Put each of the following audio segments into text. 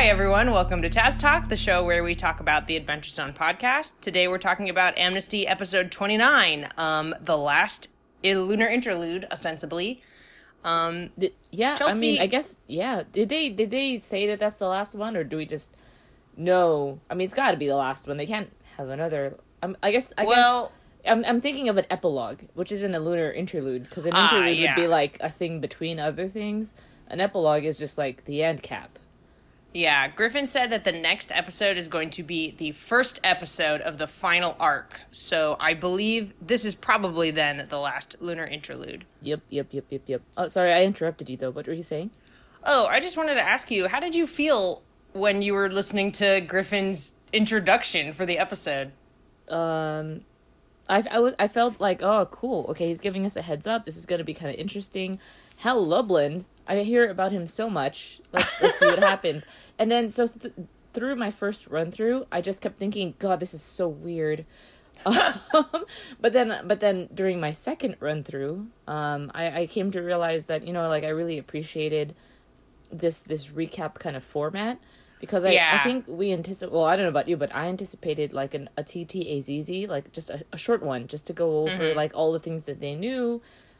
Hi, everyone. Welcome to Taz Talk, the show where we talk about the Adventure Zone podcast. Today, we're talking about Amnesty episode 29, the last lunar interlude, ostensibly. Yeah, Chelsea, I mean, I guess, yeah. Did they say that that's the last one, or do we just know? I mean, it's got to be the last one. They can't have another. I guess. I'm thinking of an epilogue, which isn't a lunar interlude, because an interlude would be like a thing between other things. An epilogue is just like the end cap. Yeah, Griffin said that the next episode is going to be the first episode of the final arc. So I believe this is probably then the last lunar interlude. Yep. Oh, sorry, I interrupted you, though. What were you saying? Oh, I just wanted to ask you, how did you feel when you were listening to Griffin's introduction for the episode? I felt like, oh, cool. Okay, he's giving us a heads up. This is going to be kind of interesting. Hal Lublin, I hear about him so much. Let's see what happens. And then, so through my first run-through, I just kept thinking, God, this is so weird. But then during my second run-through, I came to realize that, I really appreciated this recap kind of format. Because I think we anticipate, well, I don't know about you, but I anticipated like a TTAZZ, like just a short one, just to go over like all the things that they knew.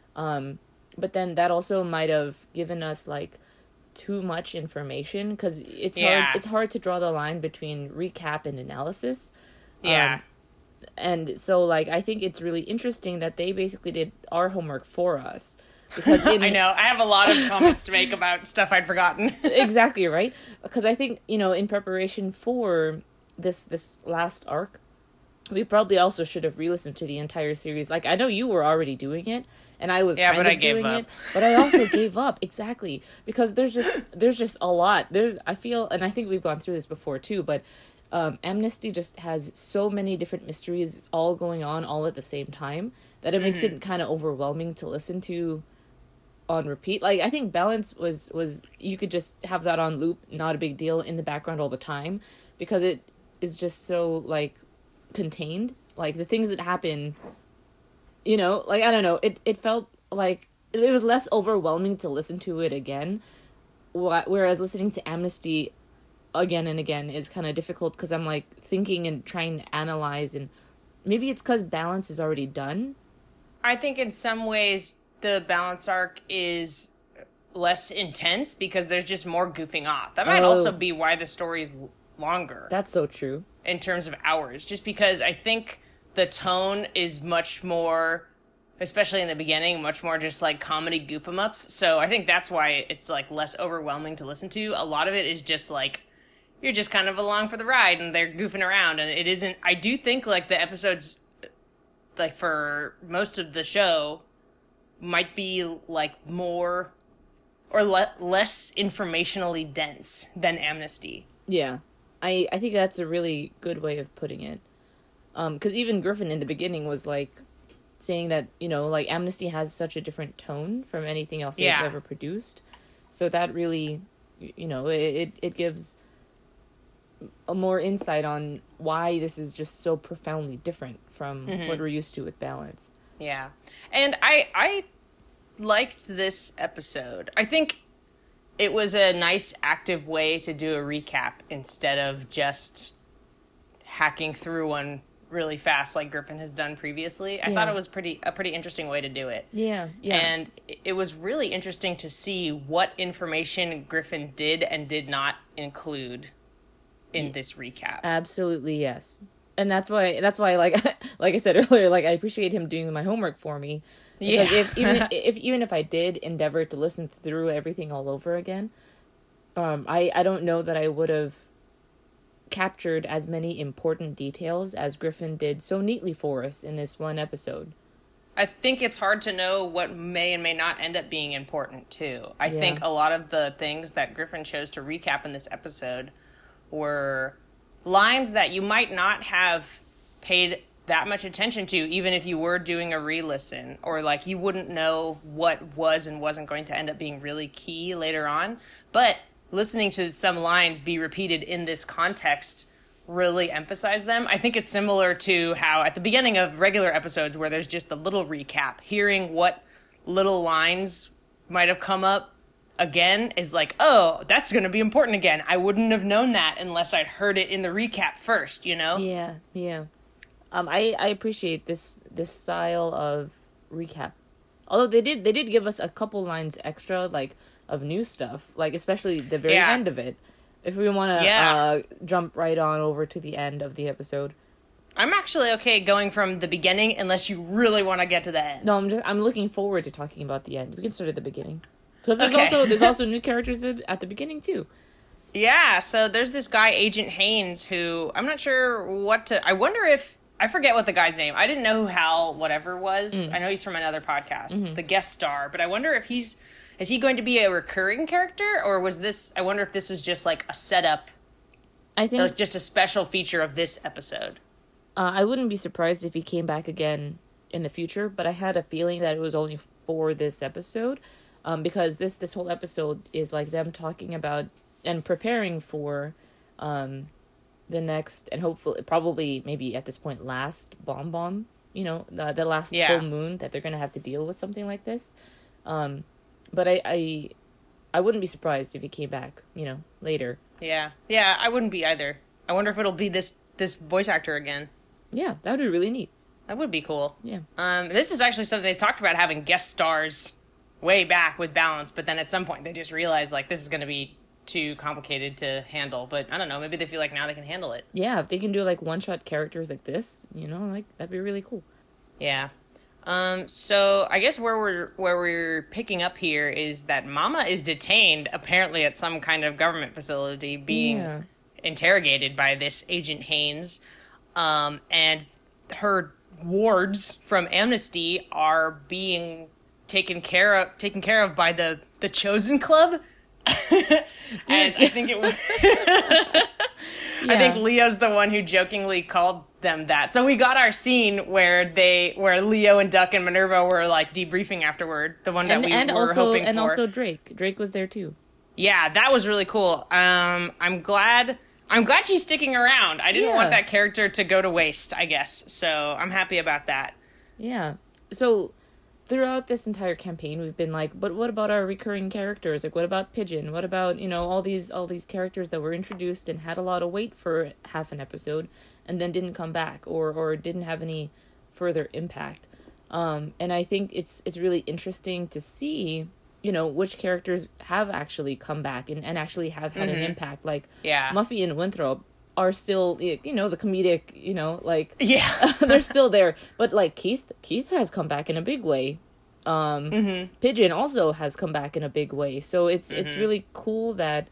But then that also might have given us like too much information, because it's hard to draw the line between recap and analysis. And so like I think it's really interesting that they basically did our homework for us. Because I know, I have a lot of comments to make about stuff I'd forgotten. Exactly, right? Because I think, in preparation for this last arc, we probably also should have re-listened to the entire series. Like, I know you were already doing it, and I was kind of doing it, but I also gave up. Exactly. Because there's just a lot. I feel, and I think we've gone through this before too, but Amnesty just has so many different mysteries all going on all at the same time that it makes it kind of overwhelming to listen to on repeat. Like, I think Balance was you could just have that on loop, not a big deal, in the background all the time, because it is just so like contained. Like the things that happen, like I don't know, it felt like it was less overwhelming to listen to it again, whereas listening to Amnesty again and again is kind of difficult, because I'm like thinking and trying to analyze, and maybe it's because Balance is already done. I think in some ways the Balance arc is less intense because there's just more goofing off. That might also be why the story is longer. That's so true. In terms of hours. Just because I think the tone is much more, especially in the beginning, much more just like comedy goof-em-ups. So I think that's why it's like less overwhelming to listen to. A lot of it is just like, you're just kind of along for the ride and they're goofing around. And it isn't, I do think like the episodes, like for most of the show, might be like more or less informationally dense than Amnesty. Yeah, I think that's a really good way of putting it. Because even Griffin in the beginning was like saying that, like Amnesty has such a different tone from anything else they've ever produced. So that really, it gives a more insight on why this is just so profoundly different from what we're used to with Balance. Yeah. And I liked this episode. I think it was a nice active way to do a recap instead of just hacking through one really fast like Griffin has done previously. I thought it was a pretty interesting way to do it. Yeah. And it was really interesting to see what information Griffin did and did not include in this recap. Absolutely, yes. And that's why like I said earlier, like I appreciate him doing my homework for me. Because even if I did endeavor to listen through everything all over again, I don't know that I would have captured as many important details as Griffin did so neatly for us in this one episode. I think it's hard to know what may and may not end up being important too. I think a lot of the things that Griffin chose to recap in this episode were lines that you might not have paid that much attention to, even if you were doing a re-listen, or like you wouldn't know what was and wasn't going to end up being really key later on. But listening to some lines be repeated in this context really emphasize them. I think it's similar to how at the beginning of regular episodes where there's just a little recap, hearing what little lines might have come up again is like, oh, that's going to be important again. I wouldn't have known that unless I'd heard it in the recap first, you know? Yeah, yeah. I appreciate this style of recap. Although they did give us a couple lines extra, like, of new stuff, like especially the very end of it. If we want to jump right on over to the end of the episode. I'm actually okay going from the beginning unless you really want to get to the end. No, I'm looking forward to talking about the end. We can start at the beginning. Because there's also new characters at the beginning too. Yeah, so there's this guy, Agent Haynes, who I'm not sure what to... I wonder if... I forget what the guy's name. I didn't know who Hal whatever was. I know he's from another podcast, the guest star. But I wonder if is he going to be a recurring character, or was this? I wonder if this was just like a setup. I think like just a special feature of this episode. I wouldn't be surprised if he came back again in the future, but I had a feeling that it was only for this episode, because this whole episode is like them talking about and preparing for the next, and hopefully, probably, maybe at this point, last bomb, you know, the last full moon that they're going to have to deal with something like this. But I wouldn't be surprised if he came back, you know, later. Yeah, I wouldn't be either. I wonder if it'll be this voice actor again. Yeah, that would be really neat. That would be cool. Yeah. This is actually something they talked about, having guest stars way back with Balance, but then at some point they just realized, like, this is going to be too complicated to handle. But I don't know, maybe they feel like now they can handle it. Yeah, if they can do like one-shot characters like this, you know, like, that'd be really cool. Yeah. So I guess where we're picking up here is that Mama is detained apparently at some kind of government facility being interrogated by this Agent Haynes. And her wards from Amnesty are being taken care of by the Chosen Club. As I think it was. I think Leo's the one who jokingly called them that. So we got our scene where Leo and Duck and Minerva were like debriefing afterward. The one that we were hoping for. And also Drake. Drake was there too. Yeah, that was really cool. I'm glad she's sticking around. I didn't want that character to go to waste, I guess. So I'm happy about that. Yeah. So throughout this entire campaign, we've been like, but what about our recurring characters? Like, what about Pigeon? What about, you know, all these characters that were introduced and had a lot of weight for half an episode and then didn't come back or didn't have any further impact. And I think it's really interesting to see, you know, which characters have actually come back and actually have had an impact. Like, Muffy and Winthrop are still, you know, the comedic, you know, like, they're still there. But like Keith has come back in a big way. Pigeon also has come back in a big way. So it's really cool that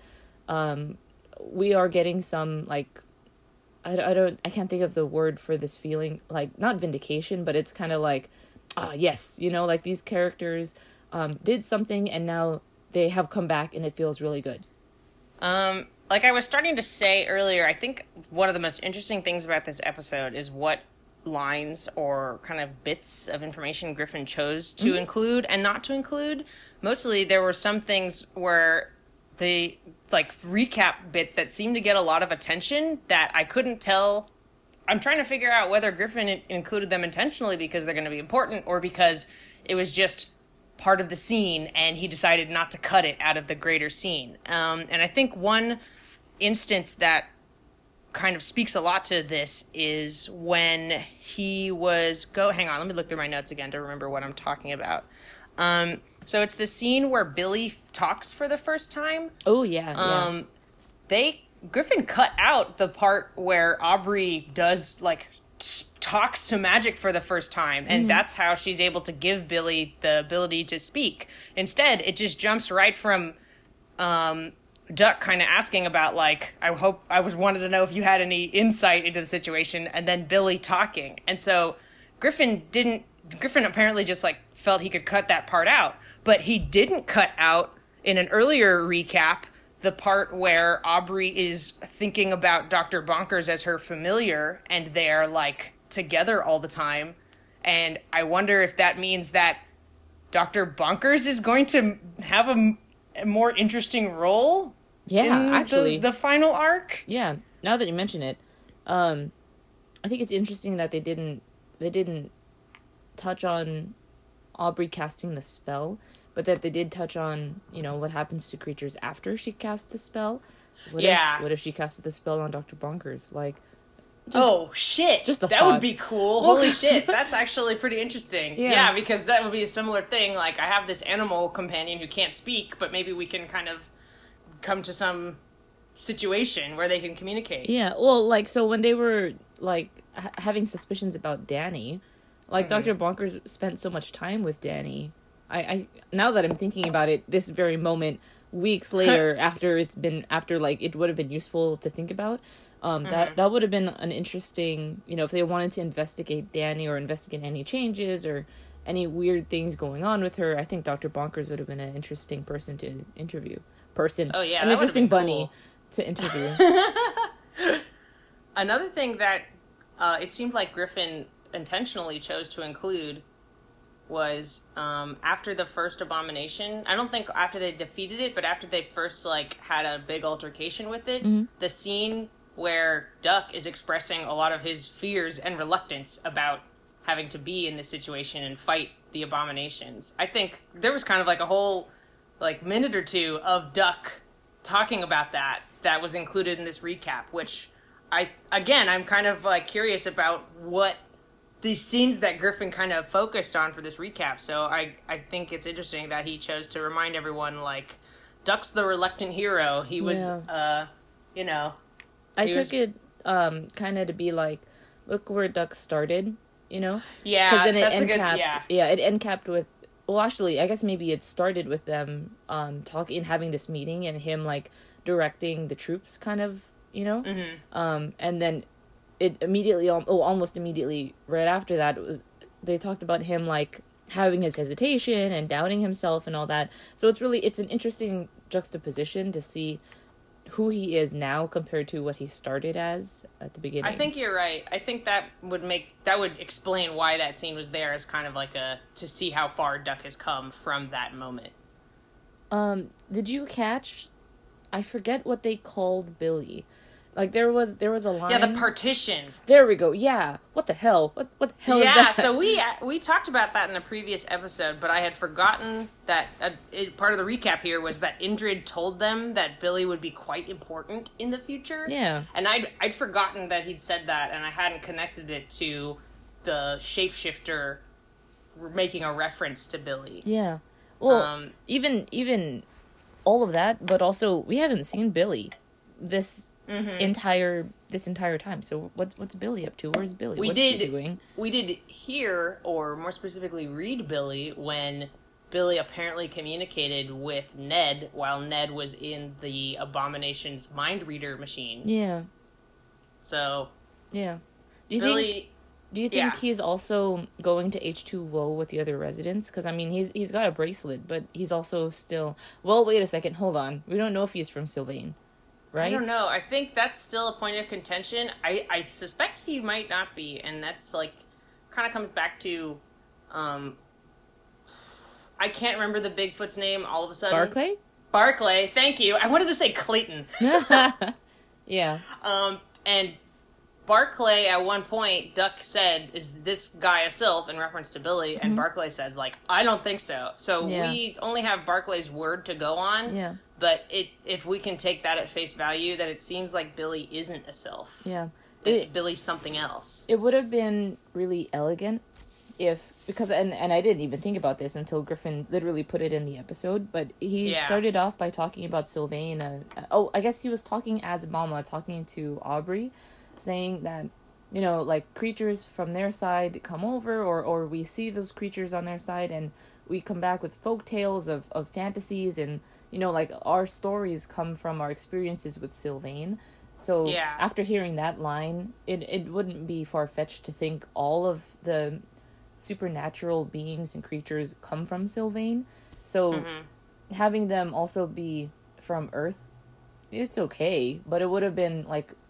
we are getting some, like, I can't think of the word for this feeling, like, not vindication, but it's kind of like, yes, you know, like, these characters did something and now they have come back and it feels really good. Like I was starting to say earlier, I think one of the most interesting things about this episode is what lines or kind of bits of information Griffin chose to include and not to include. Mostly there were some things where the like recap bits that seemed to get a lot of attention that I couldn't tell. I'm trying to figure out whether Griffin included them intentionally because they're going to be important or because it was just part of the scene and he decided not to cut it out of the greater scene. And I think one instance that kind of speaks a lot to this is when he was hang on, let me look through my notes again to remember what I'm talking about. So it's the scene where Billy talks for the first time. Oh yeah. Griffin cut out the part where Aubrey does like talks to Magic for the first time, and that's how she's able to give Billy the ability to speak. Instead, it just jumps right from Duck kind of asking about, like, I wanted to know if you had any insight into the situation, and then Billy talking. And so Griffin apparently just, like, felt he could cut that part out, but he didn't cut out, in an earlier recap, the part where Aubrey is thinking about Dr. Bonkers as her familiar, and they're, like, together all the time. And I wonder if that means that Dr. Bonkers is going to have a more interesting role in the final arc. Yeah, now that you mention it, I think it's interesting that they didn't touch on Aubrey casting the spell, but that they did touch on, what happens to creatures after she casts the spell. What if she casted the spell on Dr. Bonkers? Like, shit! Just that would be cool. Holy shit! That's actually pretty interesting. Yeah, because that would be a similar thing. Like, I have this animal companion who can't speak, but maybe we can kind of come to some situation where they can communicate. Yeah, well, like, so when they were, like, having suspicions about Danny, like, Dr. Bonkers spent so much time with Danny. I now that I'm thinking about it, this very moment, weeks later, after it would have been useful to think about, that would have been an interesting, if they wanted to investigate Danny or investigate any changes or any weird things going on with her, I think Dr. Bonkers would have been an interesting person to interview. Oh, yeah, an interesting bunny to interview. Another thing that it seemed like Griffin intentionally chose to include was after the first abomination. I don't think after they defeated it, but after they first had a big altercation with it, the scene where Duck is expressing a lot of his fears and reluctance about having to be in this situation and fight the abominations. I think there was kind of a whole minute or two of Duck talking about that was included in this recap, which I'm kind of curious about what these scenes that Griffin kind of focused on for this recap. So I think it's interesting that he chose to remind everyone, Duck's the reluctant hero. He was, I took it kind of to be look where Duck started, Yeah, because then it it end capped with, well, actually, I guess maybe it started with them talking and having this meeting and him, directing the troops, kind of, and then it immediately, almost immediately right after that, they talked about him having his hesitation and doubting himself and all that. So it's an interesting juxtaposition to see who he is now compared to what he started as at the beginning. I think you're right. I think that would explain why that scene was there, as kind of to see how far Duck has come from that moment. Did you catch? I forget what they called Billy. There was a line. Yeah, the partition. There we go. Yeah. What the hell? What the hell is that? Yeah, so we talked about that in a previous episode, but I had forgotten that part of the recap here was that Indrid told them that Billy would be quite important in the future. Yeah. And I'd forgotten that he'd said that, and I hadn't connected it to the shapeshifter making a reference to Billy. Yeah. Well, even all of that, but also we haven't seen Billy this entire time. So what's Billy up to? Where's Billy? What's he doing? We did hear, or more specifically read Billy, when Billy apparently communicated with Ned while Ned was in the Abomination's mind reader machine. Yeah. So yeah. Do you think he's also going to H2O with the other residents? Because, I mean, he's got a bracelet, but he's also still... Well, wait a second. Hold on. We don't know if he's from Sylvain, right? I don't know. I think that's still a point of contention. I suspect he might not be, and that's, kind of comes back to... I can't remember the Bigfoot's name all of a sudden. Barclay? Barclay, thank you. I wanted to say Clayton. Yeah. And... Barclay, at one point, Duck said, "Is this guy a sylph?" in reference to Billy, and Barclay says, "I don't think so." So we only have Barclay's word to go on. Yeah. But if we can take that at face value, that it seems like Billy isn't a sylph. Yeah. Billy's something else. It would have been really elegant because I didn't even think about this until Griffin literally put it in the episode, but he started off by talking about Sylvain. I guess he was talking as Mama, talking to Aubrey, saying that, creatures from their side come over, or we see those creatures on their side, and we come back with folk tales of fantasies, and, our stories come from our experiences with Sylvain. So after hearing that line, it wouldn't be far-fetched to think all of the supernatural beings and creatures come from Sylvain. So having them also be from Earth, it's okay, but it would have been,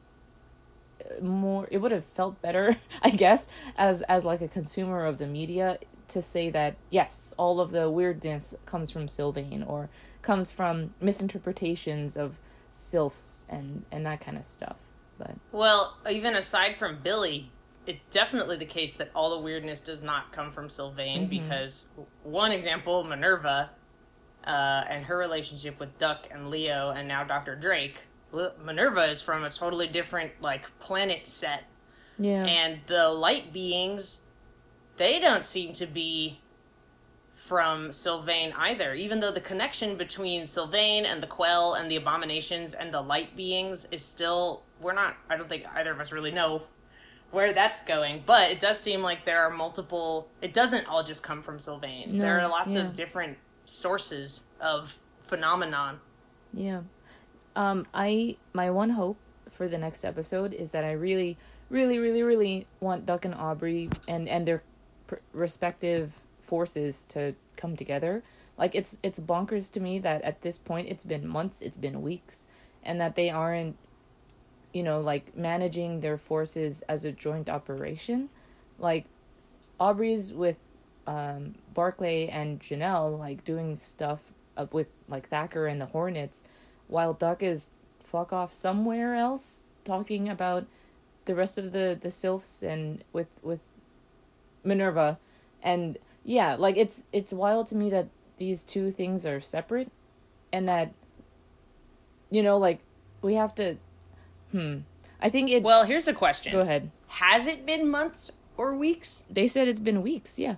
more, it would have felt better, I guess, as a consumer of the media, to say that yes, all of the weirdness comes from Sylvain, or comes from misinterpretations of sylphs and that kind of stuff. But well, even aside from Billy, it's definitely the case that all the weirdness does not come from Sylvain, because one example, Minerva, and her relationship with Duck and Leo, and now Dr. Drake. Minerva is from a totally different, like, planet set. Yeah. And the light beings, they don't seem to be from Sylvain either, even though the connection between Sylvain and the Quell and the Abominations and the light beings is still, I don't think either of us really know where that's going, but it does seem like there are multiple, it doesn't all just come from Sylvain. No, there are lots of different sources of phenomenon. Yeah. My one hope for the next episode is that I really, really, really, really want Duck and Aubrey and their respective forces to come together. Like, it's bonkers to me that at this point it's been months, it's been weeks, and that they aren't, like, managing their forces as a joint operation. Like, Aubrey's with Barclay and Janelle, like, doing stuff up with, like, Thacker and the Hornets, while Duck is fuck off somewhere else talking about the rest of the sylphs and with Minerva. And yeah, like, it's wild to me that these two things are separate, and that, like, we have to I think it... Well, here's a question. Go ahead. Has it been months or weeks? They said it's been weeks, yeah.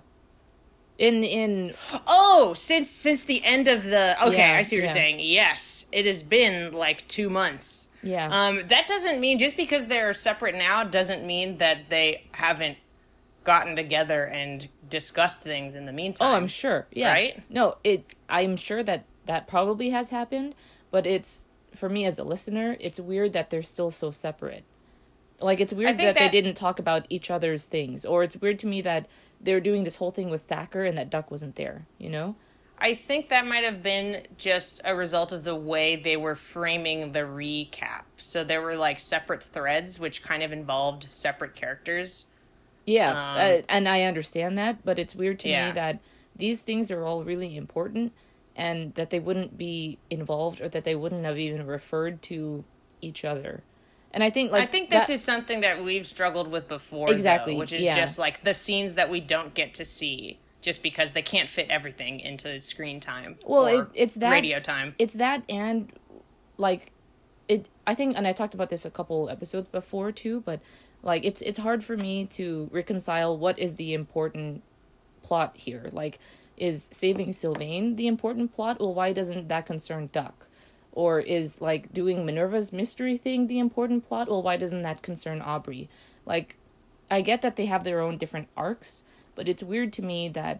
Since the end of the... Okay, yeah, I see what you're saying. Yes, it has been, like, 2 months. Yeah. That doesn't mean... Just because they're separate now doesn't mean that they haven't gotten together and discussed things in the meantime. Oh, I'm sure. Yeah. Right? No, I'm sure that probably has happened, but it's... For me as a listener, it's weird that they're still so separate. Like, it's weird that they didn't talk about each other's things. Or it's weird to me that they're doing this whole thing with Thacker and that Duck wasn't there, I think that might have been just a result of the way they were framing the recap. So there were, like, separate threads, which kind of involved separate characters. Yeah, and I understand that, but it's weird to me that these things are all really important, and that they wouldn't be involved, or that they wouldn't have even referred to each other. And I think this is something that we've struggled with before, exactly, though, which is just like the scenes that we don't get to see just because they can't fit everything into screen time. Well, it's that radio time. It's that, and like I think, and I talked about this a couple episodes before too, but like it's hard for me to reconcile what is the important plot here. Like, is saving Sylvain the important plot? Well, why doesn't that concern Duck? Or is, like, doing Minerva's mystery thing the important plot? Well, why doesn't that concern Aubrey? Like, I get that they have their own different arcs, but it's weird to me that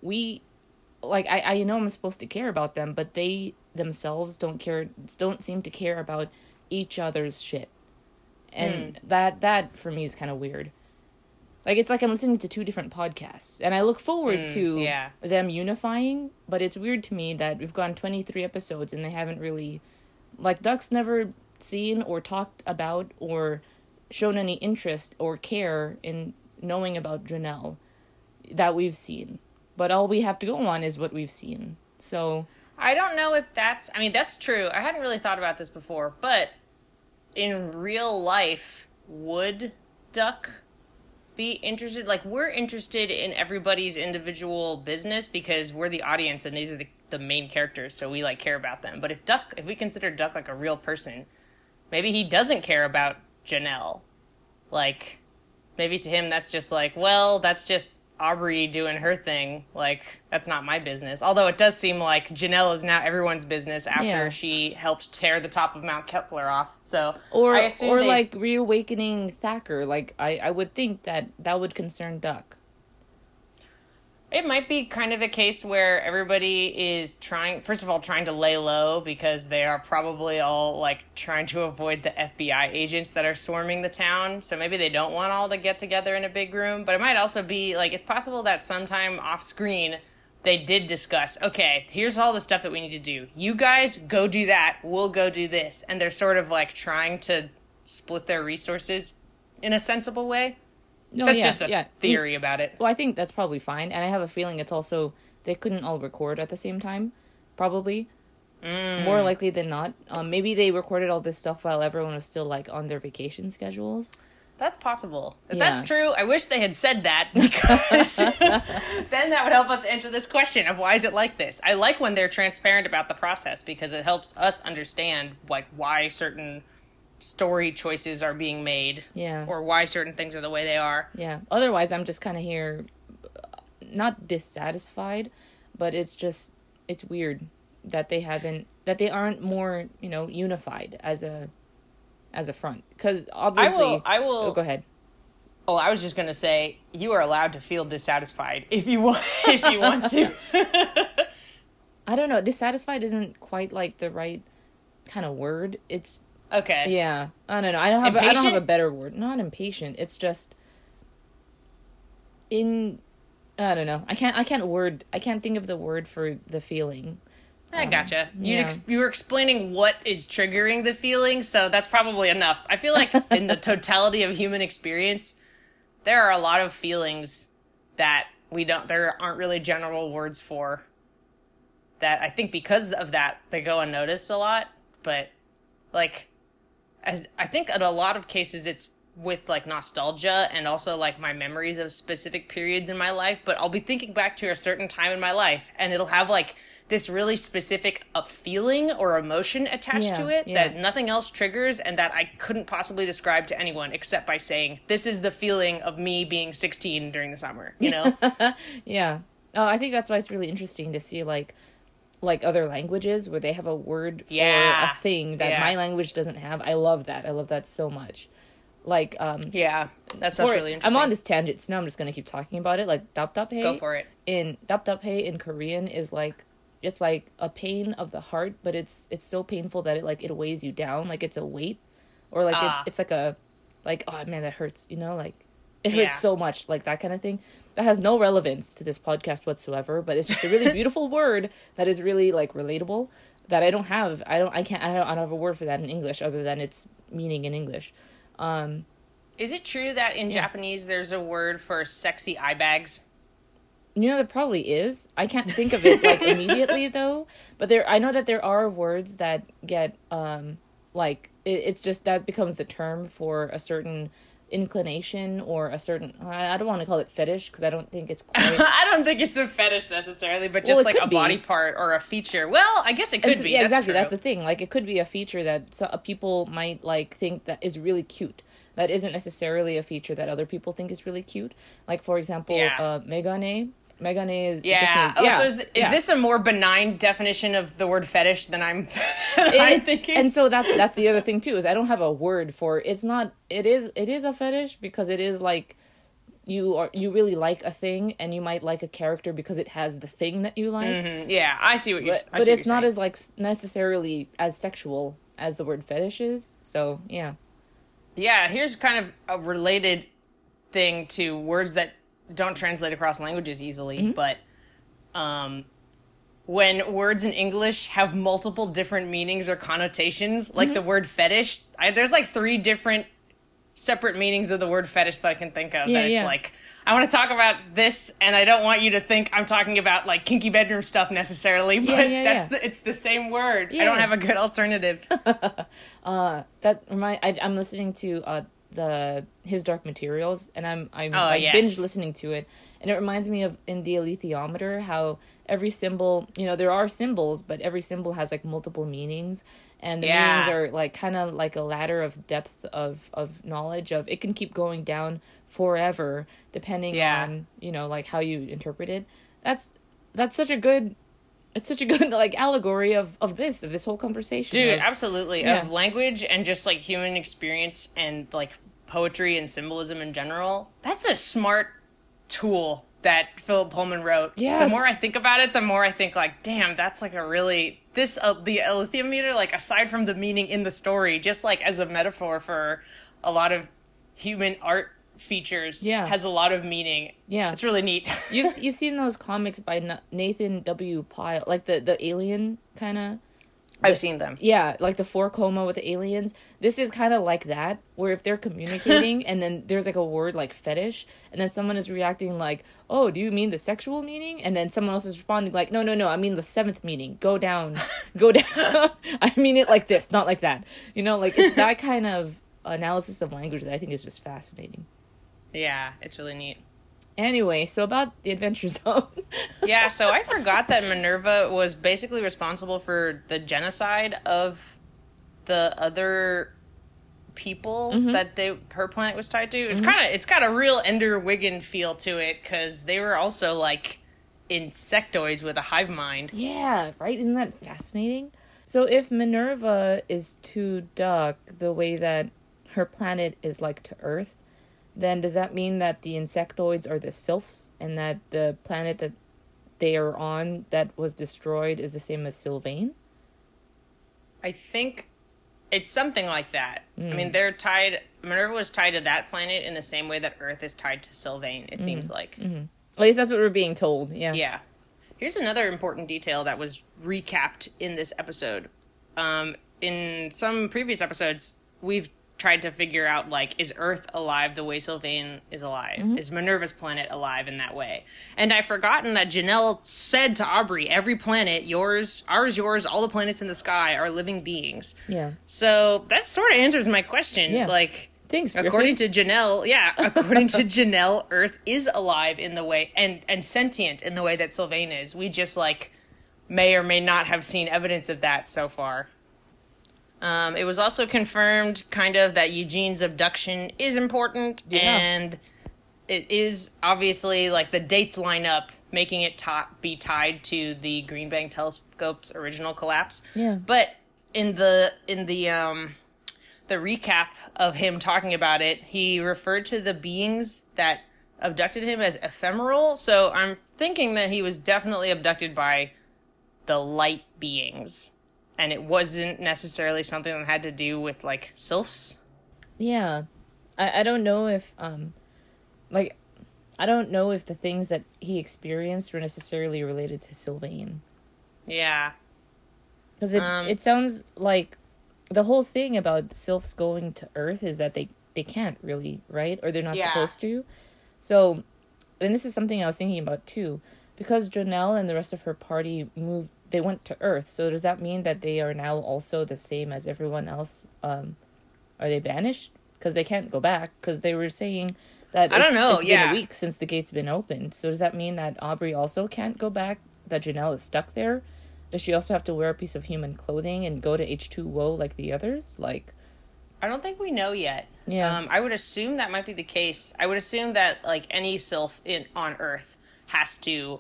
I know I'm supposed to care about them, but they themselves don't seem to care about each other's shit. And that for me is kind of weird. Like, it's like I'm listening to two different podcasts, and I look forward to them unifying, but it's weird to me that we've gone 23 episodes and they haven't really... Like, Duck's never seen or talked about or shown any interest or care in knowing about Janelle that we've seen. But all we have to go on is what we've seen. So... I don't know if that's... I mean, that's true. I hadn't really thought about this before, but in real life, would Duck... be interested? Like, we're interested in everybody's individual business because we're the audience and these are the main characters, so we, like, care about them. But if we consider Duck like a real person, maybe he doesn't care about Janelle. Like, maybe to him that's just like, well, that's just Aubrey doing her thing. Like, that's not my business. Although it does seem like Janelle is now everyone's business after she helped tear the top of Mount Kepler off. So, like, reawakening Thacker. Like, I would think that would concern Duck. It might be kind of a case where everybody is trying to lay low because they are probably all, like, trying to avoid the FBI agents that are swarming the town. So maybe they don't want all to get together in a big room. But it might also be, like, it's possible that sometime off screen they did discuss, okay, here's all the stuff that we need to do. You guys go do that. We'll go do this. And they're sort of, like, trying to split their resources in a sensible way. No, that's just a theory about it. Well, I think that's probably fine. And I have a feeling it's also, they couldn't all record at the same time, probably. More likely than not. Maybe they recorded all this stuff while everyone was still, like, on their vacation schedules. That's possible. If that's true, I wish they had said that, because then that would help us answer this question of why is it like this. I like when they're transparent about the process, because it helps us understand like why certain story choices are being made, or why certain things are the way they are. Yeah. Otherwise, I'm just kind of here, not dissatisfied, but it's weird that they aren't more, unified as a front, because obviously I will oh, go ahead. Oh, I was just gonna say, you are allowed to feel dissatisfied if you want to. I don't know, dissatisfied isn't quite like the right kind of word. It's okay. Yeah, I don't know. I don't have a better word. Not impatient. It's just I don't know. I can't think of the word for the feeling. I gotcha. You were explaining what is triggering the feeling, so that's probably enough. I feel like in the totality of human experience, there are a lot of feelings that there aren't really general words for, that I think because of that, they go unnoticed a lot. But like, as I think in a lot of cases, it's with like nostalgia and also like my memories of specific periods in my life. But I'll be thinking back to a certain time in my life, and it'll have like this really specific feeling or emotion attached to it that nothing else triggers, and that I couldn't possibly describe to anyone except by saying, this is the feeling of me being 16 during the summer, Yeah. Oh, I think that's why it's really interesting to see like other languages where they have a word for a thing that my language doesn't have. I love that. I love that so much. Like, that sounds really interesting. I'm on this tangent, so now I'm just going to keep talking about it. Like, dapdaphae. Go for it. Dapdaphae in Korean is like, it's like a pain of the heart, but it's so painful that it weighs you down, like it's a weight, or like it's like oh man, that hurts, like it hurts so much, like that kind of thing. That has no relevance to this podcast whatsoever, but it's just a really beautiful word that is really like relatable, that I don't have a word for that in English other than its meaning in English. Is it true that in Japanese there's a word for sexy eye bags? There probably is. I can't think of it like immediately though. But I know that there are words that get like it's just that becomes the term for a certain inclination or a certain. I don't want to call it fetish because I don't think it's quite. I don't think it's a fetish necessarily, but just like a body part or a feature. Well, I guess it could be. Yeah, exactly. That's the thing. Like it could be a feature that people might like think that is really cute. That isn't necessarily a feature that other people think is really cute. Like for example, megane. Megane is so is this a more benign definition of the word fetish than I'm thinking? And so that's the other thing too, is I don't have a word for it. It is a fetish because it is like you really like a thing, and you might like a character because it has the thing that you like. Mm-hmm. Yeah, I see what you're saying. But it's not as like necessarily as sexual as the word fetish is. So yeah. Yeah, here's kind of a related thing to words that don't translate across languages easily, but when words in English have multiple different meanings or connotations, like the word fetish, there's like 3 different separate meanings of the word fetish that I can think of. It's like, I want to talk about this, and I don't want you to think I'm talking about like kinky bedroom stuff necessarily, but it's the same word. I don't have a good alternative. I'm listening to His Dark Materials, and I'm binge listening to it, and it reminds me of in the alethiometer how every symbol, there are symbols, but every symbol has like multiple meanings, and the meanings are like kind of like a ladder of depth of knowledge. Of it can keep going down forever depending on like how you interpret it. That's such a good. It's such a good like allegory of this whole conversation. Dude, absolutely. Of language and just like human experience and like poetry and symbolism in general. That's a smart tool that Philip Pullman wrote. Yes. The more I think about it, the more I think like, damn, that's like a really the alethiometer, like aside from the meaning in the story, just like as a metaphor for a lot of human art features, has a lot of meaning. Yeah, it's really neat. You've seen those comics by Nathan W. Pyle, like the alien kind of. I've seen them. Yeah, like the 4 coma with the aliens. This is kind of like that, where if they're communicating and then there's like a word like fetish, and then someone is reacting like, oh, do you mean the sexual meaning? And then someone else is responding like, no, I mean the 7th meaning. Go down. I mean it like this, not like that. Like it's that kind of analysis of language that I think is just fascinating. Yeah, it's really neat. Anyway, so about the Adventure Zone. Yeah, so I forgot that Minerva was basically responsible for the genocide of the other people that her planet was tied to. It's it's got a real Ender Wiggin feel to it, because they were also like insectoids with a hive mind. Yeah, right? Isn't that fascinating? So if Minerva is to Duck the way that her planet is like to Earth, then does that mean that the insectoids are the sylphs, and that the planet that they are on that was destroyed is the same as Sylvain? I think it's something like that. I mean, they're tied... Minerva was tied to that planet in the same way that Earth is tied to Sylvain, it seems like. At least that's what we're being told, yeah. Yeah. Here's another important detail that was recapped in this episode. In some previous episodes, we've tried to figure out, like, is Earth alive the way Sylvain is alive? Is Minerva's planet alive in that way? And I've forgotten that Janelle said to Aubrey, every planet, yours, ours, yours, all the planets in the sky are living beings. Yeah. So that sort of answers my question. Yeah. Like, thanks, Griffin. according to Janelle, Earth is alive in the way, and sentient in the way that Sylvain is. We just, like, may or may not have seen evidence of that so far. It was also confirmed, kind of, that Eugene's abduction is important, and it is obviously, like, the dates line up, making it be tied to the Green Bank Telescope's original collapse. Yeah. But in the recap of him talking about it, he referred to the beings that abducted him as ephemeral, so I'm thinking that he was definitely abducted by the light beings. And it wasn't necessarily something that had to do with, like, sylphs. Yeah. I don't know if, I don't know if the things that he experienced were necessarily related to Sylvain. Yeah. Because it sounds like the whole thing about sylphs going to Earth is that they can't really, right? Or they're not supposed to. So, and this is something I was thinking about, too. Because Janelle and the rest of her party they went to Earth, so does that mean that they are now also the same as everyone else? Are they banished? Because they can't go back, because they were saying that it's been a week since the gate's been opened. So does that mean that Aubrey also can't go back, that Janelle is stuck there? Does she also have to wear a piece of human clothing and go to H2O like the others? Like, I don't think we know yet. Yeah. I would assume that might be the case. I would assume that, like, any sylph on Earth has to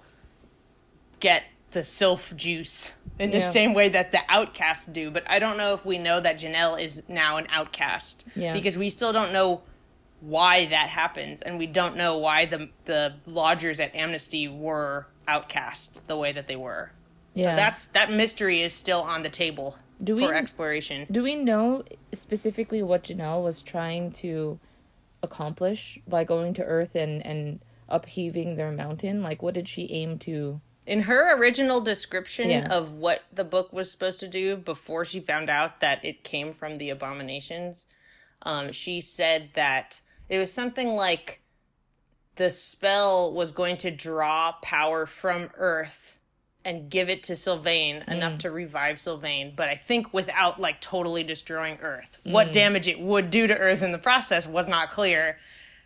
get the sylph juice in the same way that the outcasts do, but I don't know if we know that Janelle is now an outcast, because we still don't know why that happens, and we don't know why the lodgers at Amnesty were outcast the way that they were. So that mystery is still on the table for exploration. Do we know specifically what Janelle was trying to accomplish by going to Earth and upheaving their mountain? Like, what did she aim to... In her original description of what the book was supposed to do before she found out that it came from the Abominations, she said that it was something like the spell was going to draw power from Earth and give it to Sylvain enough to revive Sylvain, but I think without, like, totally destroying Earth. What damage it would do to Earth in the process was not clear.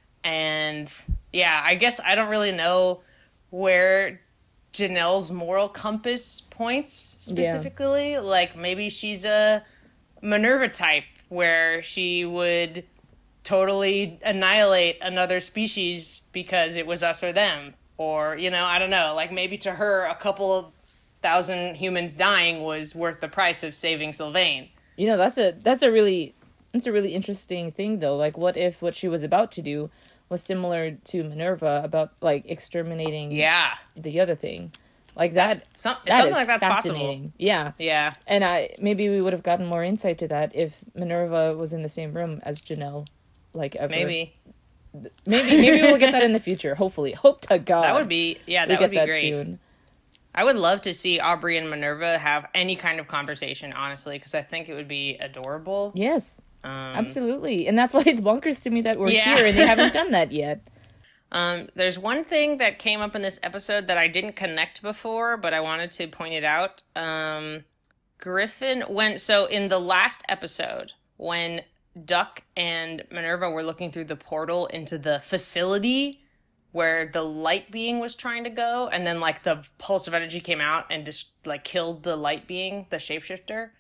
And, yeah, I guess I don't really know where Janelle's moral compass points specifically. Like, maybe she's a Minerva type where she would totally annihilate another species because it was us or them. Or, you know, I don't know. Like, maybe to her, a couple of thousand humans dying was worth the price of saving Sylvain. You know, that's a really interesting thing, though. Like, what if what she was about to do was similar to Minerva about, like, exterminating the other thing. Like, that something like that's fascinating. Possible. Yeah. Yeah. And maybe we would have gotten more insight to that if Minerva was in the same room as Janelle, like, ever. Maybe we'll get that in the future, hopefully. Hope to God. That would be, that would be great. Soon. I would love to see Aubrey and Minerva have any kind of conversation, honestly, because I think it would be adorable. Yes. Absolutely. And that's why it's bonkers to me that we're here and they haven't done that yet. There's one thing that came up in this episode that I didn't connect before, but I wanted to point it out. Griffin so in the last episode, when Duck and Minerva were looking through the portal into the facility where the light being was trying to go, and then like the pulse of energy came out and just like killed the light being, the shapeshifter.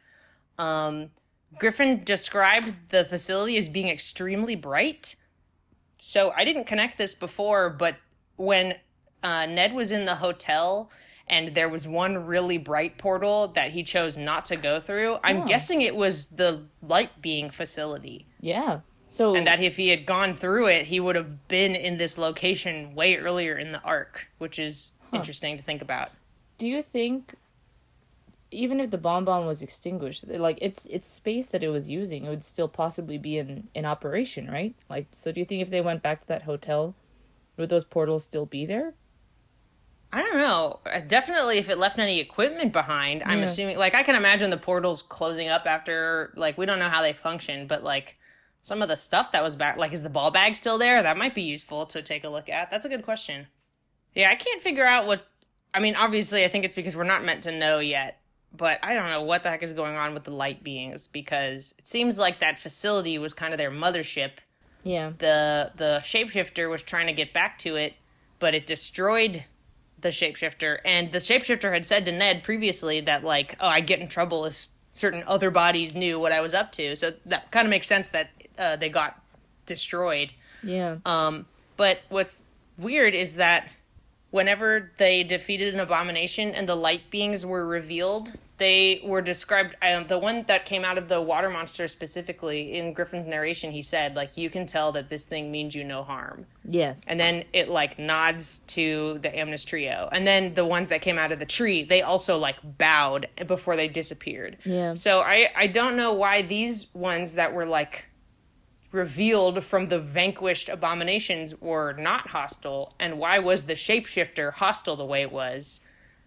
Griffin described the facility as being extremely bright. So I didn't connect this before, but when Ned was in the hotel and there was one really bright portal that he chose not to go through, I'm guessing it was the light being facility. Yeah. So, and that if he had gone through it, he would have been in this location way earlier in the arc, which is interesting to think about. Do you think, even if the bonbon was extinguished, like it's space that it was using, it would still possibly be in operation, right? Like, so do you think if they went back to that hotel, would those portals still be there? I don't know. Definitely if it left any equipment behind, I'm assuming, like, I can imagine the portals closing up after, like, we don't know how they function, but, like, some of the stuff that was back, like, is the ball bag still there? That might be useful to take a look at. That's a good question. Yeah, I can't figure out what, I mean, obviously I think it's because we're not meant to know yet, but I don't know what the heck is going on with the light beings, because it seems like that facility was kind of their mothership. Yeah. The shapeshifter was trying to get back to it, but it destroyed the shapeshifter, and the shapeshifter had said to Ned previously that, like, oh, I'd get in trouble if certain other bodies knew what I was up to, so that kind of makes sense that they got destroyed. Yeah. But what's weird is that whenever they defeated an abomination and the light beings were revealed, they were described, the one that came out of the water monster specifically, in Griffin's narration, he said, like, you can tell that this thing means you no harm. Yes. And then it, like, nods to the Amnes trio. And then the ones that came out of the tree, they also, like, bowed before they disappeared. Yeah. So I don't know why these ones that were, like, revealed from the vanquished abominations were not hostile, and why was the shapeshifter hostile the way it was?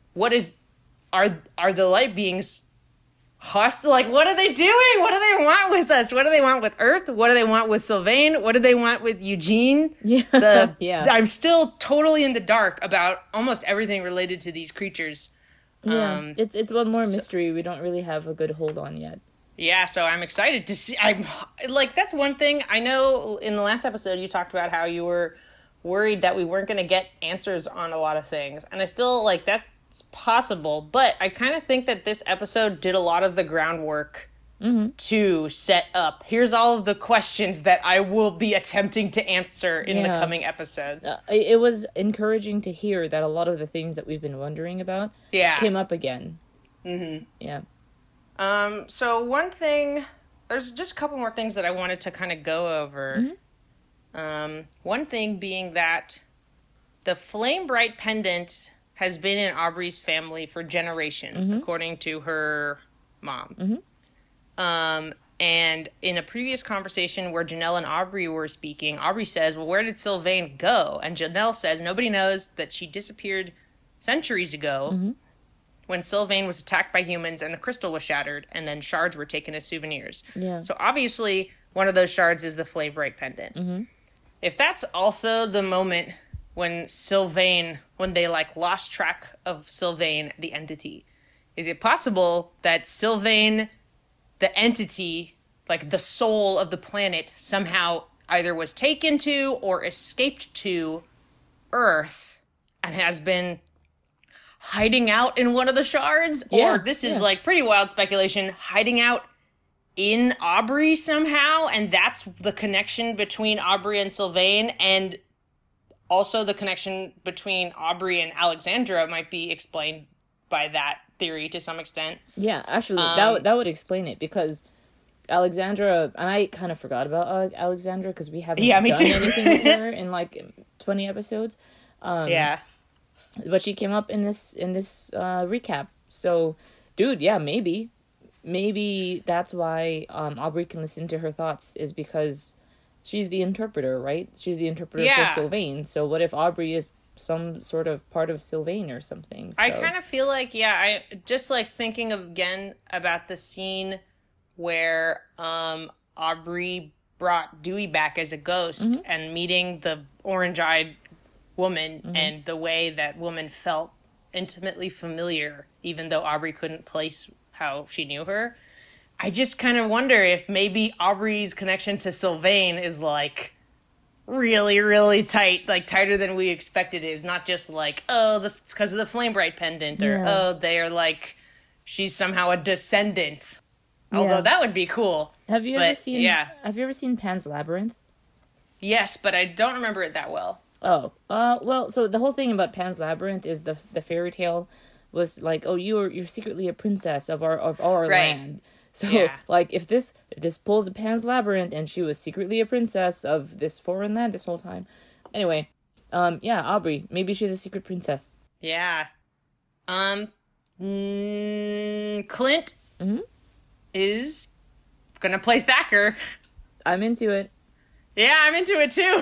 Are the light beings hostile? Like, what are they doing? What do they want with us? What do they want with Earth? What do they want with Sylvain? What do they want with Eugene? Yeah. Yeah. I'm still totally in the dark about almost everything related to these creatures. Yeah. It's one more mystery we don't really have a good hold on yet. Yeah, so I'm excited to see. I'm like, that's one thing. I know in the last episode you talked about how you were worried that we weren't going to get answers on a lot of things. And I still, like, that's possible. But I kind of think that this episode did a lot of the groundwork to set up. Here's all of the questions that I will be attempting to answer in the coming episodes. It was encouraging to hear that a lot of the things that we've been wondering about came up again. Mm-hmm. Yeah. So one thing, there's just a couple more things that I wanted to kind of go over. One thing being that the Flame Bright pendant has been in Aubrey's family for generations, according to her mom. And in a previous conversation where Janelle and Aubrey were speaking, Aubrey says, well, where did Sylvain go? And Janelle says, nobody knows that she disappeared centuries ago when Sylvain was attacked by humans and the crystal was shattered, and then shards were taken as souvenirs. Yeah. So obviously, one of those shards is the Flame Bright pendant. If that's also the moment when Sylvain, when they, like, lost track of Sylvain, the entity, is it possible that Sylvain, the entity, like the soul of the planet, somehow either was taken to or escaped to Earth and has been hiding out in one of the shards? Or this is, like, pretty wild speculation, hiding out in Aubrey somehow, and that's the connection between Aubrey and Sylvain, and also the connection between Aubrey and Alexandra might be explained by that theory to some extent. Yeah, actually, that would explain it, because Alexandra, and I kind of forgot about Alexandra because we haven't done anything with her in like 20 episodes. But she came up in this recap. So, dude, yeah, maybe that's why Aubrey can listen to her thoughts, is because she's the interpreter, right? She's the interpreter for Sylvain. So what if Aubrey is some sort of part of Sylvain or something? So. I kind of feel like, I just, like, thinking again about the scene where Aubrey brought Dewey back as a ghost and meeting the orange-eyed woman and the way that woman felt intimately familiar, even though Aubrey couldn't place how she knew her. I just kind of wonder if maybe Aubrey's connection to Sylvain is like really, really tight, like tighter than we expected. It is not just like, oh, it's because of the Flame Bright pendant, or oh, they are like, she's somehow a descendant. Although that would be cool. Have you ever seen? Yeah. Have you ever seen Pan's Labyrinth? Yes, but I don't remember it that well. Oh, well, so the whole thing about Pan's Labyrinth is the fairy tale was like, oh, you're secretly a princess of our land. So like if this pulls a Pan's Labyrinth and she was secretly a princess of this foreign land this whole time. Anyway, Aubrey, maybe she's a secret princess. Yeah. Clint is gonna play Thacker. I'm into it. Yeah, I'm into it too.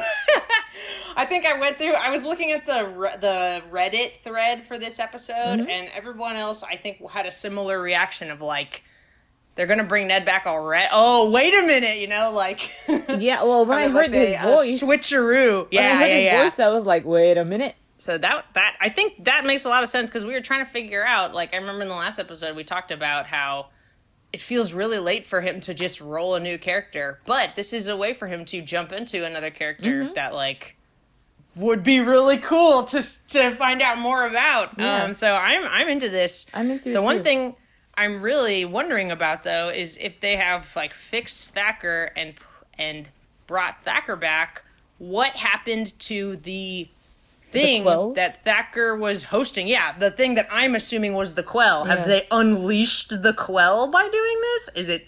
I think I was looking at the Reddit thread for this episode, and everyone else, I think, had a similar reaction of like, they're going to bring Ned back already. Oh, wait a minute, like. Yeah, well, when I heard his voice. Switcheroo. Yeah, when I heard his voice, I was like, wait a minute. So that I think that makes a lot of sense, because we were trying to figure out, like, I remember in the last episode we talked about how it feels really late for him to just roll a new character, but this is a way for him to jump into another character that, like, would be really cool to find out more about. Yeah. So I'm into this. I'm into it The one thing I'm really wondering about, though, is if they have, like, fixed Thacker and brought Thacker back, what happened to the thing that Thacker was hosting? Yeah, the thing that I'm assuming was the Quell. Yeah. Have they unleashed the Quell by doing this? Is it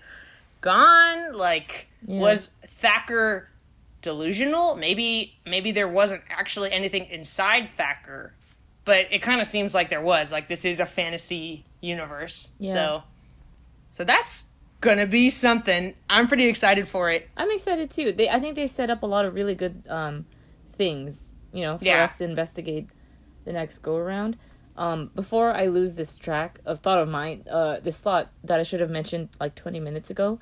gone? Like, was Thacker delusional? Maybe there wasn't actually anything inside Thacker, but it kind of seems like there was. Like, this is a fantasy universe. Yeah. So that's gonna be something. I'm pretty excited for it. I'm excited too. I think they set up a lot of really good things, for us to investigate the next go around. Before I lose this track of thought of mine, this thought that I should have mentioned like 20 minutes ago.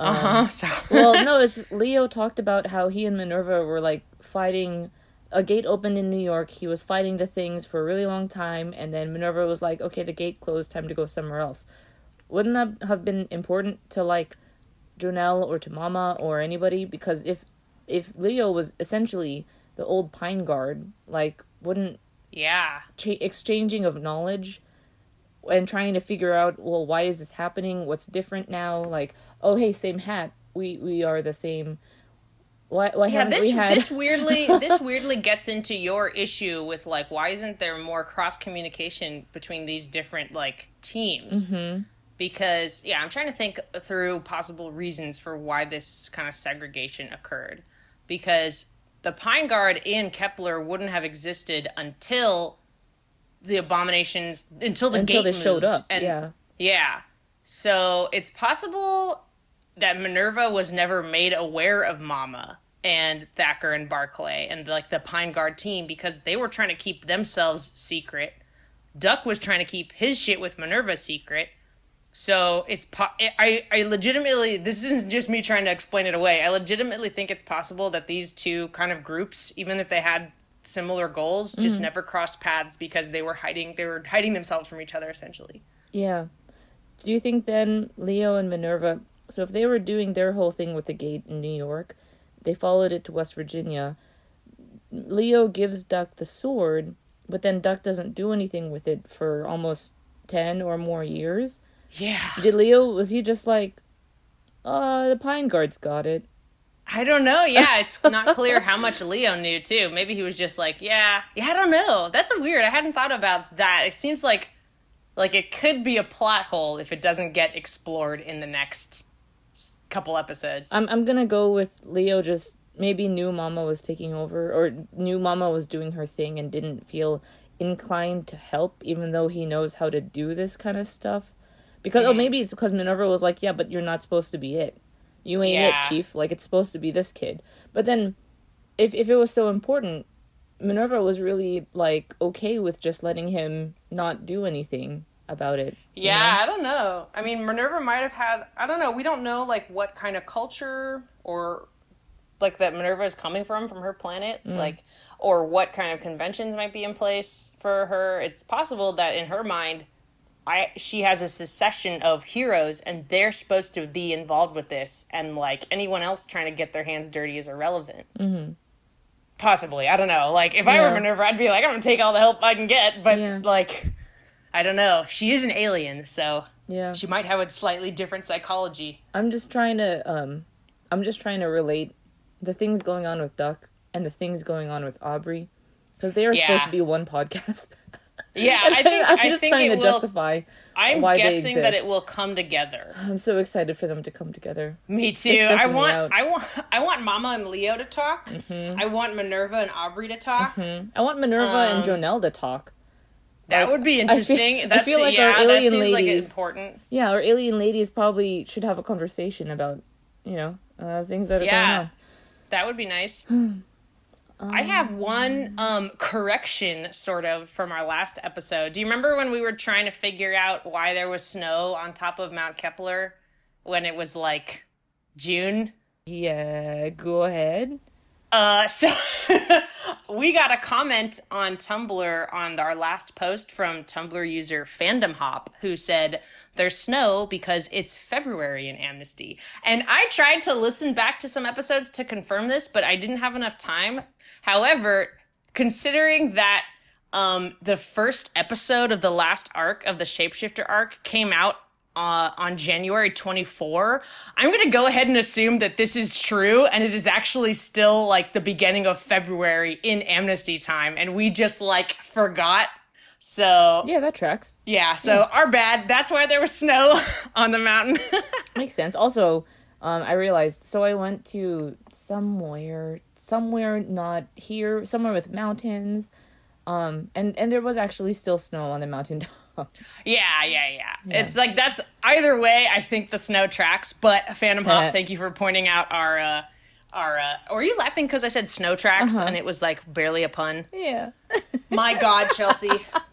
Well, no, it's just, Leo talked about how he and Minerva were like fighting. A gate opened in New York. He was fighting the things for a really long time, and then Minerva was like, okay, the gate closed, time to go somewhere else. Wouldn't that have been important to, like, Jonelle or to Mama or anybody? Because if Leo was essentially the old Pine Guard, like, wouldn't exchanging of knowledge and trying to figure out, well, why is this happening? What's different now? Like, oh, hey, same hat. We are the same. Why haven't we had... this weirdly gets into your issue with, like, why isn't there more cross communication between these different, like, teams? Mm-hmm. Because I'm trying to think through possible reasons for why this kind of segregation occurred. Because the Pine Guard and Kepler wouldn't have existed until the Abominations, until the gate they moved. Showed up. And, yeah. So it's possible that Minerva was never made aware of Mama and Thacker and Barclay and, like, the Pine Guard team, because they were trying to keep themselves secret. Duck was trying to keep his shit with Minerva secret. So I legitimately, this isn't just me trying to explain it away, I legitimately think it's possible that these two kind of groups, even if they had similar goals, just never crossed paths because they were hiding themselves from each other, essentially. Yeah. Do you think then Leo and Minerva, so if they were doing their whole thing with the gate in New York, they followed it to West Virginia, Leo gives Duck the sword, but then Duck doesn't do anything with it for almost 10 or more years? Yeah. Was he just like, the Pine Guard's got it? I don't know. Yeah, it's not clear how much Leo knew, too. Maybe he was just like, I don't know. That's weird. I hadn't thought about that. It seems like it could be a plot hole if it doesn't get explored in the next couple episodes. I'm gonna go with Leo just maybe knew Mama was taking over, or knew Mama was doing her thing and didn't feel inclined to help, even though he knows how to do this kind of stuff. Because, maybe it's because Minerva was like, but you're not supposed to be it. You ain't it, Chief. Like, it's supposed to be this kid. But then, if it was so important, Minerva was really, like, okay with just letting him not do anything about it. Yeah, I don't know. I mean, Minerva might have had, I don't know, we don't know, like, what kind of culture or, like, that Minerva is coming from her planet, like, or what kind of conventions might be in place for her. It's possible that in her mind, she has a succession of heroes, and they're supposed to be involved with this, and like anyone else trying to get their hands dirty is irrelevant. Mm-hmm. Possibly, I don't know. Like if I were Minerva, I'd be like, I'm gonna take all the help I can get, but like, I don't know. She is an alien, so she might have a slightly different psychology. I'm just trying to relate the things going on with Duck and the things going on with Aubrey, because they are supposed to be one podcast. Yeah, I think I'm just trying to justify why they exist. I'm guessing that it will come together. I'm so excited for them to come together. Me too. I want Mama and Leo to talk. Mm-hmm. I want Minerva and Aubrey to talk. Mm-hmm. I want Minerva and Jonelle to talk. That would be interesting. I feel like our alien that seems ladies, like important. Yeah, our alien ladies probably should have a conversation about, things that are going on. That would be nice. I have one correction, sort of, from our last episode. Do you remember when we were trying to figure out why there was snow on top of Mount Kepler when it was, like, June? Yeah, go ahead. So we got a comment on Tumblr on our last post from Tumblr user Fandom Hop, who said, there's snow because it's February in Amnesty. And I tried to listen back to some episodes to confirm this, but I didn't have enough time. However, considering that the first episode of the last arc of the Shapeshifter arc came out on January 24, I'm going to go ahead and assume that this is true, and it is actually still, like, the beginning of February in Amnesty time, and we just, like, forgot. So... Yeah, that tracks. Yeah, so our bad. That's why there was snow on the mountain. Makes sense. Also, I realized, so I went to somewhere not here, somewhere with mountains, and there was actually still snow on the mountain tops. Yeah. It's like, that's, either way, I think the snow tracks, but Phantom Hop, thank you for pointing out our, were you laughing because I said snow tracks and it was like barely a pun? Yeah. My God, Chelsea.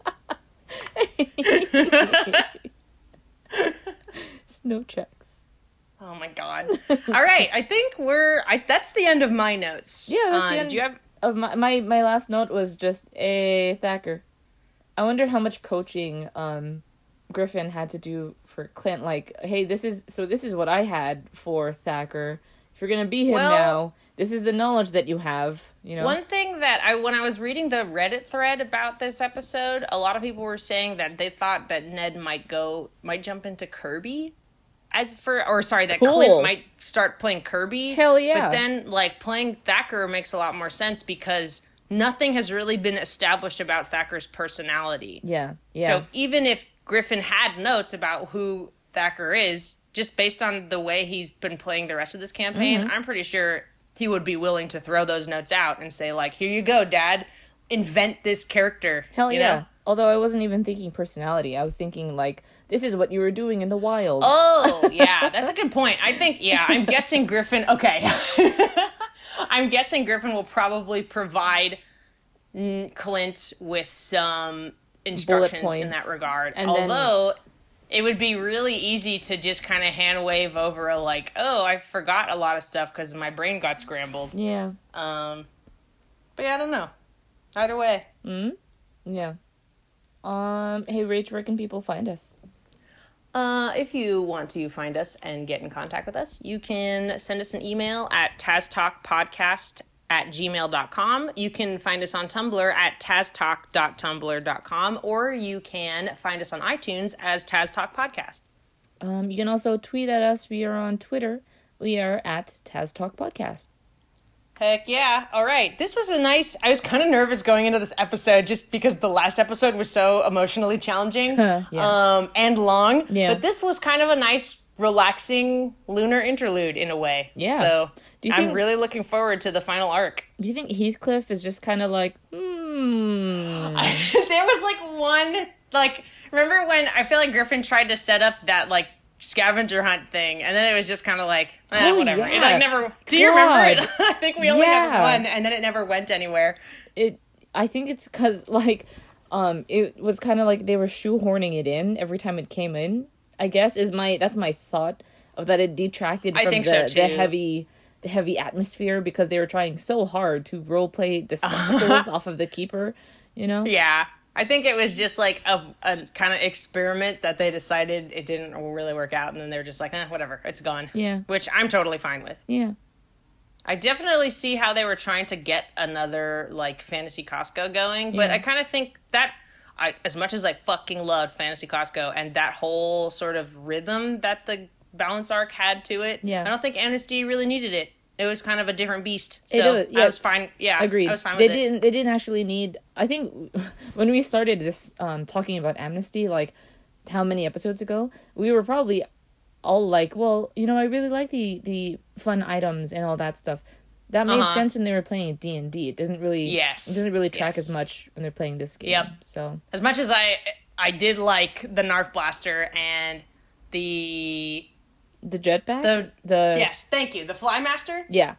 Snow tracks. Oh my God. All right. I think that's the end of my notes. Yeah, that's the end. Do you have of my last note was just Thacker. I wonder how much coaching Griffin had to do for Clint. Like, hey, this is what I had for Thacker. If you're gonna be him now, this is the knowledge that you have. One thing that when I was reading the Reddit thread about this episode, a lot of people were saying that they thought that Ned might jump into Kirby. That Clint might start playing Kirby. Hell yeah. But then, like, playing Thacker makes a lot more sense because nothing has really been established about Thacker's personality. Yeah. So even if Griffin had notes about who Thacker is, just based on the way he's been playing the rest of this campaign, I'm pretty sure he would be willing to throw those notes out and say, like, here you go, Dad. Invent this character. Hell yeah. Know? Although I wasn't even thinking personality. I was thinking, like, this is what you were doing in the wild. Oh, yeah. That's a good point. I think, I'm guessing Griffin... Okay. I'm guessing Griffin will probably provide Clint with some instructions in that regard. And although it would be really easy to just kind of hand wave over I forgot a lot of stuff because my brain got scrambled. Yeah. But yeah, I don't know. Either way. Yeah. Hey, Rach, where can people find us? If you want to find us and get in contact with us, you can send us an email at taztalkpodcast@gmail.com. You can find us on Tumblr at taztalk.tumblr.com, or you can find us on iTunes as Taz Talk Podcast. You can also tweet at us. We are on Twitter. We are at Taz Talk Podcast. Heck yeah. All right. This was I was kind of nervous going into this episode just because the last episode was so emotionally challenging and long. Yeah. But this was kind of a nice, relaxing lunar interlude in a way. Yeah. So I'm really looking forward to the final arc. Do you think Heathcliff is just kind of like, There was one, remember when I feel like Griffin tried to set up that, scavenger hunt thing, and then it was just kind of whatever. Yeah. It never. Do you remember it? I think we only had one, and then it never went anywhere. I think it's because it was kind of like they were shoehorning it in every time it came in. I guess that's my thought of that. It detracted from the heavy atmosphere because they were trying so hard to role play the spectacles off of the keeper. Yeah. I think it was just like a kind of experiment that they decided it didn't really work out, and then they're just like, whatever, it's gone. Yeah. Which I'm totally fine with. Yeah. I definitely see how they were trying to get another, like, Fantasy Costco going, but I kind of think that, as much as I fucking loved Fantasy Costco and that whole sort of rhythm that the balance arc had to it, I don't think Amnesty really needed it. It was kind of a different beast. So I was fine. Yeah, agreed. I was fine with it. They didn't actually need. I think when we started this talking about Amnesty, like how many episodes ago, we were probably all like, well, you know, I really like the fun items and all that stuff. That made sense when they were playing D&D. It doesn't really it doesn't really track as much when they're playing this game. Yep. So as much as I did like the Narf Blaster and the jetpack? Yes, thank you. The Flymaster? Yeah.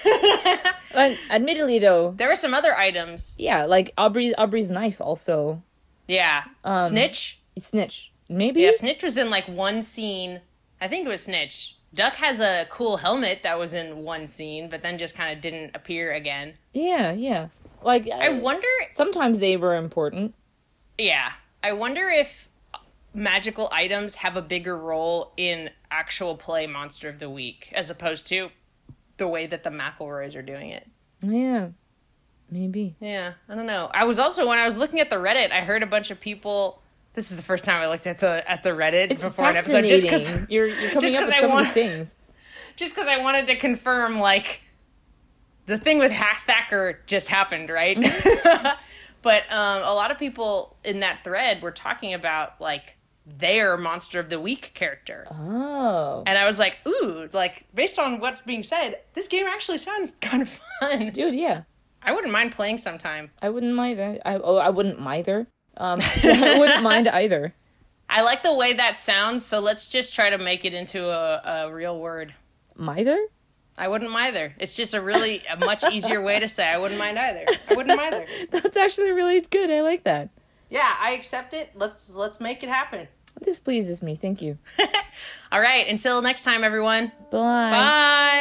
And admittedly, though... There were some other items. Yeah, like Aubrey's knife also. Yeah. Snitch? Snitch. Maybe? Yeah, Snitch was in, like, one scene. I think it was Snitch. Duck has a cool helmet that was in one scene, but then just kind of didn't appear again. Yeah. Like... I wonder... Sometimes they were important. Yeah. I wonder if magical items have a bigger role in actual play Monster of the Week as opposed to the way that the McElroys are doing it. Yeah, maybe. Yeah, I don't know. I was also, when I was looking at the Reddit, I heard a bunch of people. This is the first time I looked at the Reddit before an episode. Just because you're coming up with so many things. Just because I wanted to confirm, like, the thing with Thacker just happened, right? Mm-hmm. But a lot of people in that thread were talking about, like, their Monster of the Week character. Oh. And I was like, ooh, like, based on what's being said, this game actually sounds kind of fun. Dude, yeah. I wouldn't mind playing sometime. I wouldn't mind. I wouldn't either. I wouldn't mind either. I like the way that sounds, so let's just try to make it into a real word. Mither? I wouldn't either. It's just a much easier way to say I wouldn't mind either. I wouldn't either. That's actually really good. I like that. Yeah, I accept it. Let's make it happen. This pleases me. Thank you. All right. Until next time, everyone. Bye. Bye.